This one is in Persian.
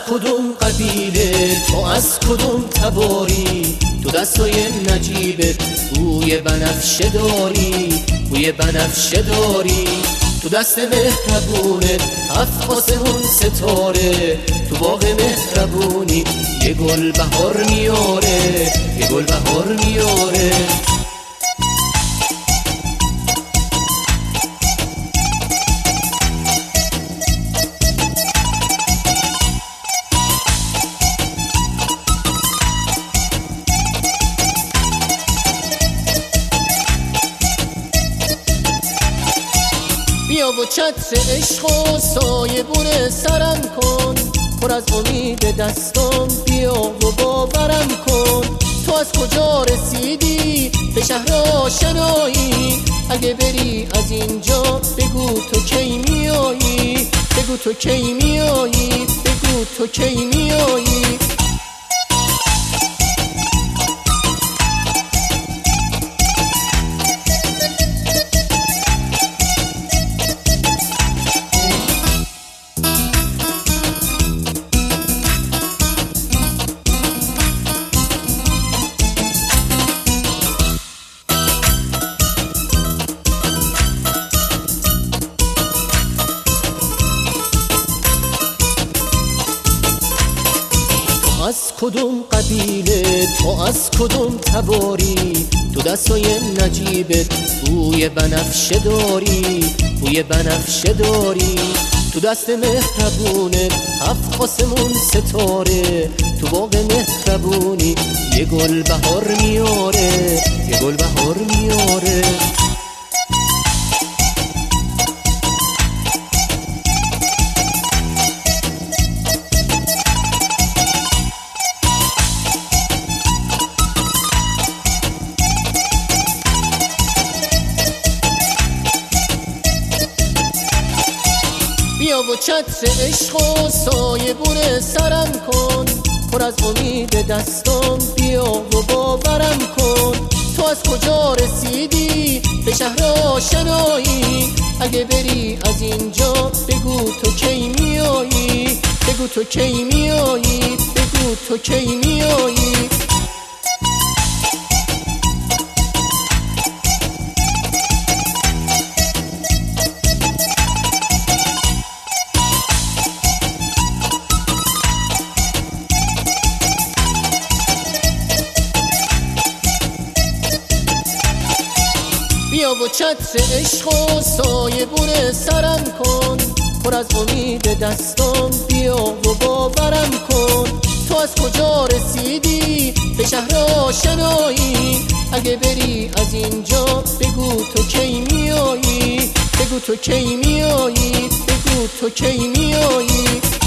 کدوم قبیله، تو از کدوم تباری، تو دستای نجیبت بوی بنفشه داری، بوی بنفشه داری. تو دست مهربونت هفت آسمون ستاره، تو باغ مهربونی یه گل بهار میاره، یه گل بهار میاره. بیا و چتر عشق و سایبون سرم کن، پر از امید دستم بیا و باورم کن. تو از کجا رسیدی به شهر آشنایی، اگه بری از اینجا بگو تو کی میایی، بگو تو کی میایی، بگو تو کی میایی. از کدوم قبیله، تو از کدوم تباری، تو دستای نجیبت بوی بنفشه داری، بوی بنفشه داری. تو دست مهربونت هفت آسمون ستاره، تو باغ مهربونی یه گل بهار میاره، یه گل بهار میاره. بیا و چتر عشق و سایبون سرم کن، پر از امید دستم بیا و باورم کن. تو از کجا رسیدی به شهر آشنایی، اگه بری از اینجا بگو تو کی میایی، بگو تو کی میایی، بگو تو کی میایی. بیا و چتر عشق و سایبون سرم کن، پر از امید دستم بیا و باورم کن. تو از کجا رسیدی به شهر آشنایی، اگه بری از اینجا بگو تو کی میایی، بگو تو کی میایی، بگو تو کی میایی.